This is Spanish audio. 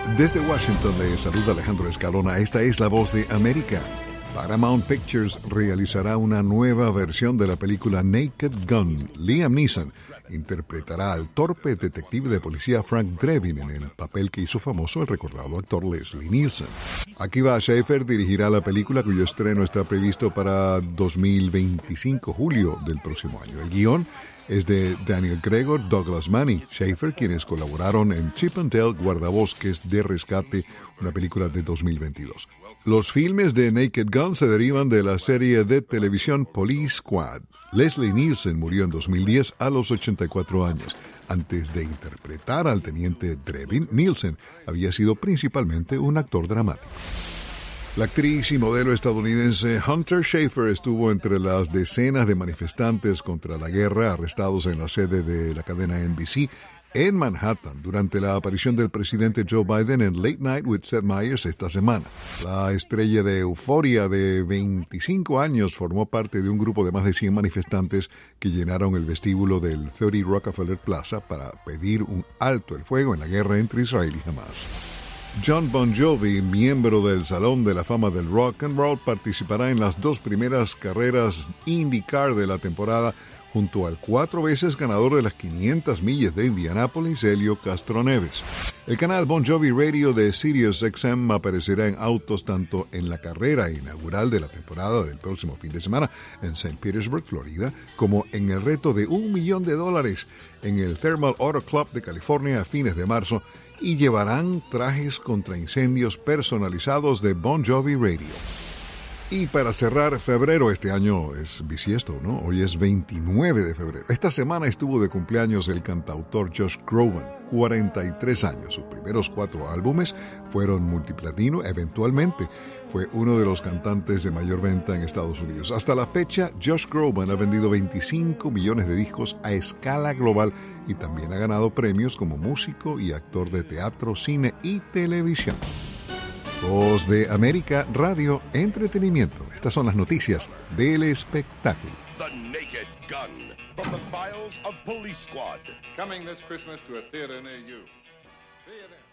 Desde Washington le saluda Alejandro Escalona. Esta es La Voz de América. Paramount Pictures realizará una nueva versión de la película Naked Gun. Liam Neeson interpretará al torpe detective de policía Frank Drebin en el papel que hizo famoso el recordado actor Leslie Nielsen. Akiva Schaffer dirigirá la película, cuyo estreno está previsto para 2025, julio del próximo año. El guión es de Daniel Gregor, Douglas Manny, Schaffer, quienes colaboraron en Chip and Dale Guardabosques de Rescate, una película de 2022. Los filmes de Naked Gun se derivan de la serie de televisión Police Squad. Leslie Nielsen murió en 2010 a los 84 años. Antes de interpretar al teniente Drebin, Nielsen había sido principalmente un actor dramático. La actriz y modelo estadounidense Hunter Schafer estuvo entre las decenas de manifestantes contra la guerra arrestados en la sede de la cadena NBC en Manhattan durante la aparición del presidente Joe Biden en Late Night with Seth Meyers esta semana. La estrella de Euphoria de 25 años formó parte de un grupo de más de 100 manifestantes que llenaron el vestíbulo del 30 Rockefeller Plaza para pedir un alto el fuego en la guerra entre Israel y Hamas. Jon Bon Jovi, miembro del Salón de la Fama del Rock and Roll, participará en las dos primeras carreras IndyCar de la temporada junto al 4 veces ganador de las 500 millas de Indianápolis, Helio Castroneves. El canal Bon Jovi Radio de SiriusXM aparecerá en autos tanto en la carrera inaugural de la temporada del próximo fin de semana en St. Petersburg, Florida, como en el reto de $1 millón en el Thermal Auto Club de California a fines de marzo, y llevarán trajes contra incendios personalizados de Bon Jovi Radio. Y para cerrar febrero, este año es bisiesto, ¿no? Hoy es 29 de febrero. Esta semana estuvo de cumpleaños el cantautor Josh Groban, 43 años. Sus primeros 4 álbumes fueron multiplatino. Eventualmente fue uno de los cantantes de mayor venta en Estados Unidos. Hasta la fecha, Josh Groban ha vendido 25 millones de discos a escala global y también ha ganado premios como músico y actor de teatro, cine y televisión. Voz de América, Radio, Entretenimiento. Estas son las noticias del espectáculo. The Naked Gun, from the files of Police Squad. Coming this Christmas to a theater near you. See you then.